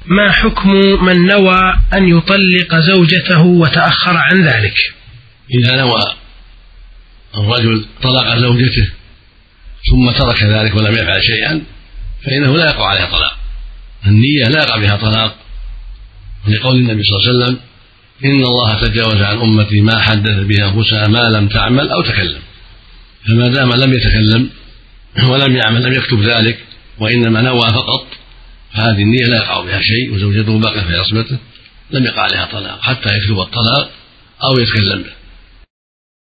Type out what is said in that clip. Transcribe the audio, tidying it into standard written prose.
ما حكم من نوى أن يطلق زوجته وتأخر عن ذلك؟ إذا نوى الرجل طلاق زوجته ثم ترك ذلك ولم يفعل شيئا فإنه لا يقع عليها طلاق. النية لا يقع بها طلاق، لقول النبي صلى الله عليه وسلم: إن الله تجاوز عن أمتي ما حدث به أنفسها ما لم تعمل أو تكلم. فما دام لم يتكلم ولم يعمل لم يكتب ذلك وإنما نوى فقط، فهذه النية لا يقع بها شيء وزوجته باقية في عصمته، لم يقع عليها طلاق حتى يكتب الطلاق أو يتكلم به.